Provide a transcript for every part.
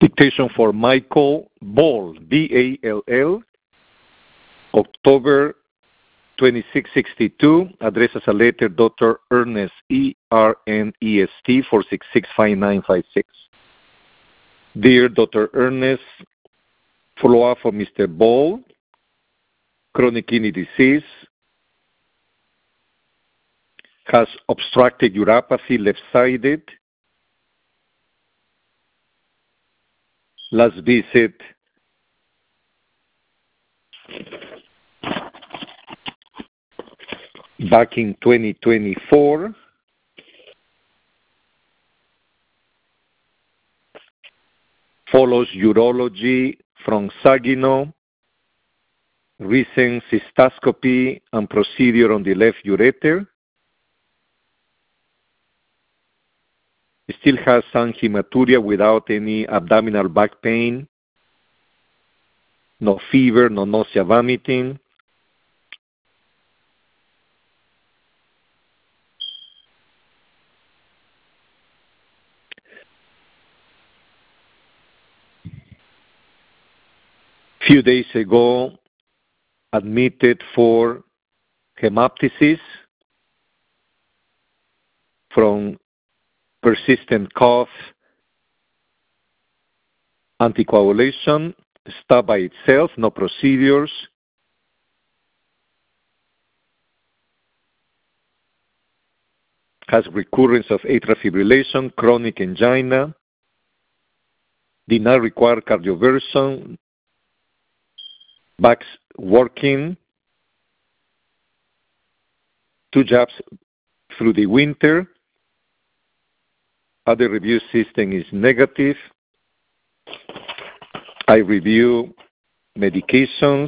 Dictation for Michael Ball, B-A-L-L, October 2662, address as a letter, Dr. Ernest, E-R-N-E-S-T, 4665956. Dear Dr. Ernest, follow-up for Mr. Ball, chronic kidney disease, has obstructed uropathy, left-sided. Last visit back in 2024. Follows urology from Saginaw, recent cystoscopy and procedure on the left ureter. Still has some hematuria without any abdominal back pain, no fever, no nausea, vomiting. Few days ago, admitted for hemoptysis from persistent cough, anticoagulation, stopped by itself, no procedures. Has recurrence of atrial fibrillation, chronic angina, did not require cardioversion, back's working, 2 jabs through the winter. Other review system is negative. I review medications.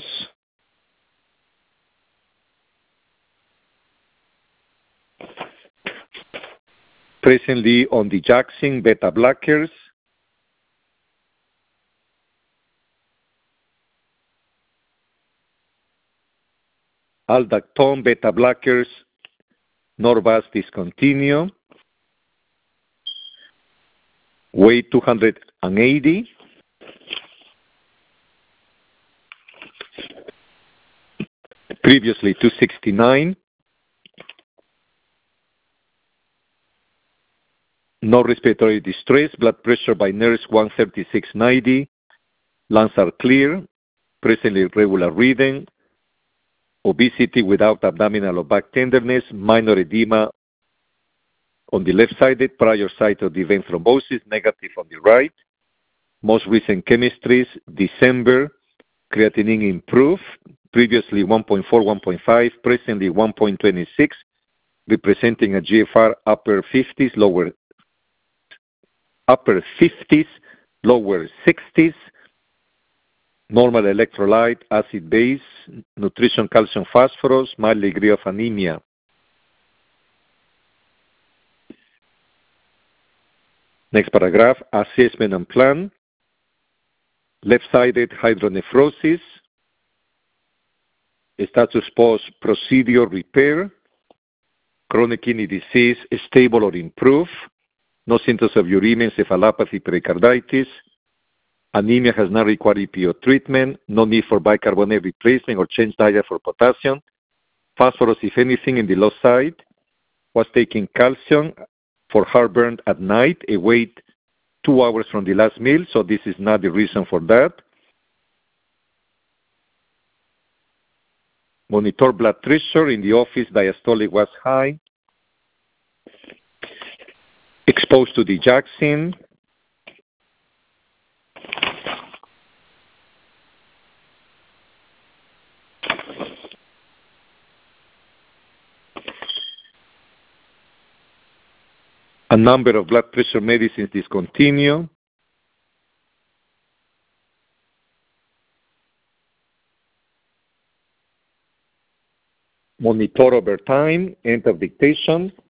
Presently on the digoxin, beta blockers. Aldactone, beta blockers, Norvasc discontinue. Weight 280. Previously 269. No respiratory distress. Blood pressure by nurse 136/90. Lungs are clear. Presently regular reading. Obesity without abdominal or back tenderness. Minor edema on the left-sided. Prior site of the vein thrombosis. Negative on the right. Most recent chemistries. December. Creatinine improved. Previously 1.4, 1.5. Presently 1.26. Representing a GFR upper 50s, lower 60s, normal electrolyte, acid base, nutrition, calcium, phosphorus, mild degree of anemia. Next paragraph, assessment and plan. Left-sided hydronephrosis, status post procedure repair, chronic kidney disease stable or improved, no symptoms of uremia, encephalopathy, pericarditis. Anemia has not required EPO treatment. No need for bicarbonate replacement or change diet for potassium. Phosphorus, if anything, in the low side. Was taking calcium for heartburn at night. Await 2 hours from the last meal, so this is not the reason for that. Monitor blood pressure. In the office, diastolic was high. Exposed to digoxin. A number of blood pressure medicines discontinued. Monitor over time. End of dictation.